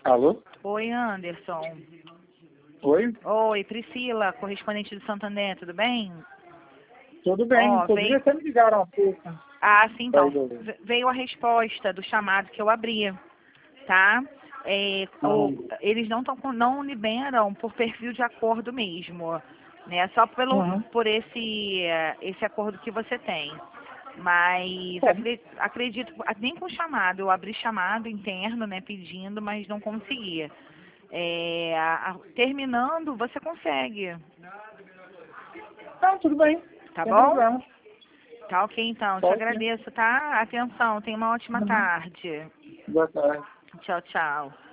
Alô? Oi, Anderson. Oi? Oi, Priscila, correspondente do Santander, tudo bem? Tudo bem, inclusive você me ligaram há pouco. Ah, sim, então. Veio a resposta do chamado que eu abri, tá? Eles não liberam por perfil de acordo mesmo, né? Só por esse acordo que você tem. Mas acredito, nem com chamado, eu abri chamado interno, né, pedindo, mas não conseguia. Terminando, você consegue. Não, tudo bem. Tá Sem bom? problema. Tá ok, então. Te Pode agradeço, tá? Atenção, tenha uma ótima tarde. Boa tarde. Tchau, tchau.